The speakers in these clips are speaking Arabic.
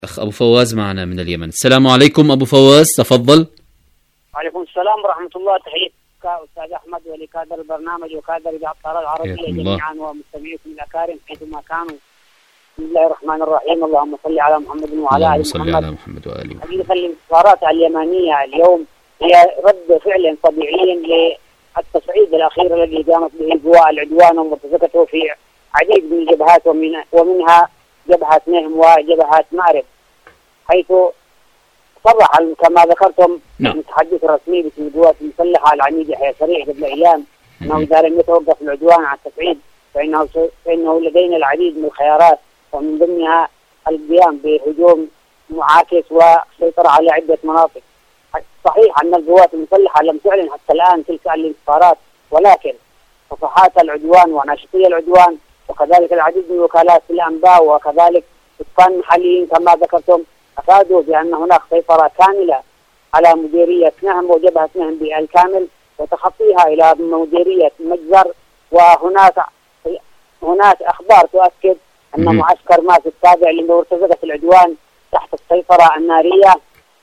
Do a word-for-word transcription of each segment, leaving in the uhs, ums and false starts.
أخ أبو فواز معنا من اليمن. السلام عليكم أبو فواز، تفضل. وعليكم السلام ورحمة الله. تحياتك أستاذ أحمد ولكادر البرنامج وكادر القطار العربية جميعا ومستمعيكم الأكارم حيثما كانوا. بسم الله الرحمن الرحيم. اللهم صل على محمد وعلى آل محمد. على محمد وآله. حقيقة الانتصارات اليمنية اليوم هي رد فعل طبيعي للتصعيد الأخير الذي قامت به القوى العدوان ومرتزقته في عديد من الجبهات ومن ومنها جبهة نهم وجبهة مأرب، حيث صرح كما ذكرتم المتحدث الرسمي باسم القوات المسلحة العميد يحيى سريع قبل أيام أنه إذا لم يتوقف العدوان عن التصعيد فإنه فإنه لدينا العديد من الخيارات، ومن ضمنها القيام بهجوم معاكس والسيطرة على عدة مناطق. صحيح أن القوات المسلحة لم تعلن حتى الآن تلك الانتصارات، ولكن صفحات العدوان وناشطي العدوان وكذلك العديد من وكالات الأنباء وكذلك سكان محليين كما ذكرتم أفادوا بأن هناك سيطرة كاملة على مديرية نهم وجبهة نهم بالكامل وتخطيها إلى مديرية مجزر. وهناك هناك أخبار تؤكد أن معسكر ماس التابع لمرتزقة العدوان تحت السيطرة النارية،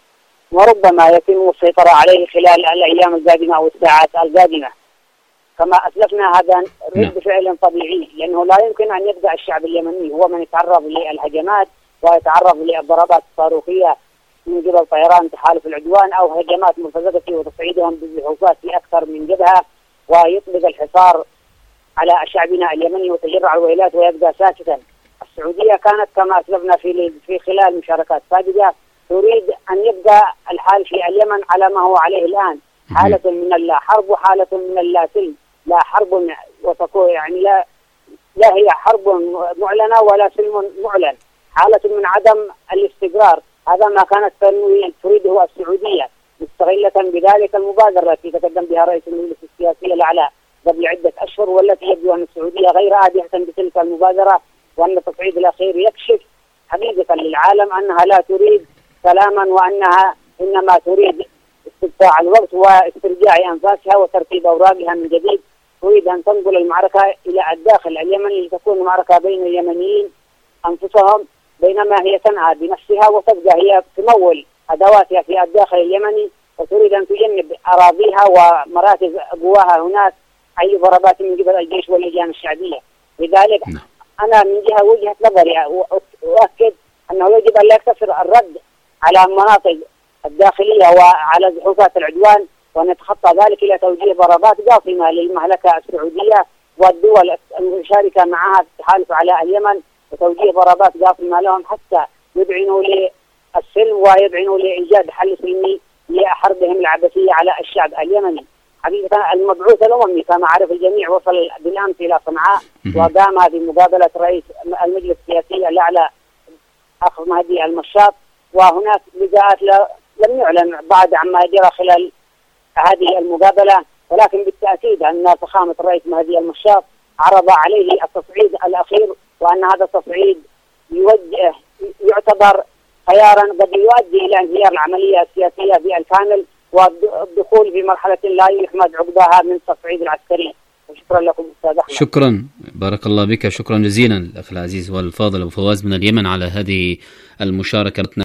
وربما يتم السيطرة عليه خلال الأيام القادمة أو الساعات القادمة. كما أسلفنا هذا رد فعل طبيعي، لأنه لا يمكن أن يبدأ الشعب اليمني هو من يتعرض للهجمات ويتعرض للضربات الصاروخية من قبل طيران تحالف العدوان أو هجمات مرتزقة وتصعيدهم بالزحوفات في أكثر من جبهة ويطلق الحصار على شعبنا اليمني وتجرع الويلات ويبقى ساكتا. السعودية كانت كما أسلفنا في في خلال مشاركات سابقة تريد أن يبقى الحال في اليمن على ما هو عليه الآن، حالة من اللا حرب وحالة من اللا سلم، لا حرب وتكون يعني لا لا هي حرب معلنة ولا سلم معلن، حالة من عدم الاستقرار. هذا ما كانت تريده السعودية مستغلة بذلك المبادرة التي تقدم بها رئيس المجلس السياسي الأعلى قبل عدة أشهر، والتي يبدو أن السعودية غير آبهة بتلك المبادرة، وأن التصعيد الأخير يكشف حقيقة للعالم أنها لا تريد سلاما وأنها إنما تريد استقطاع الوقت واسترجاع أنفاسها وترتيب أوراقها من جديد. تريد أن تنقل المعركة إلى الداخل اليمني لتكون معركة بين اليمنيين أنفسهم، بينما هي تنعى بنفسها وتبقى هي تمول أدواتها في الداخل اليمني، وتريد أن تجنب أراضيها ومراكز قواها هناك أي ضربات من قبل الجيش واللجان الشعبية. لذلك أنا من جهة وجهة نظري أؤكد أنه يجب أن لا يقتصر الرد على المناطق الداخلية وعلى زحوفات العدوان، وأن يتخطى ذلك إلى توجيه ضربات قاصمة للمملكة السعودية والدول المشاركة معها في التحالف على اليمن، وتوجيه ضربات قاصمة لهم حتى يدعنوا للسلم ويدعنوا لإيجاد حل سلمي لحربهم العبثية على الشعب اليمني. حقيقة المبعوث الأممي كما عرف الجميع وصل بالأمس إلى صنعاء وقام بمقابلة رئيس المجلس السياسي الأعلى أخ مهدي المشاط، وهناك لقاءات لم يعلن بعد عما جرى خلال هذه المقابلة، ولكن بالتأكيد أن فخامة الرئيس مهدي المشاط عرض عليه التصعيد الأخير، وأن هذا التصعيد يوجه يعتبر خيارا قد يؤدي إلى انهيار العملية السياسية بالكامل والدخول في مرحلة لا يحمد عقباها من التصعيد العسكري. وشكرا لكم أستاذ أحمد. شكرا، بارك الله بك، شكرا جزيلا الأخ العزيز والفاضل أبو فواز من اليمن على هذه المشاركة.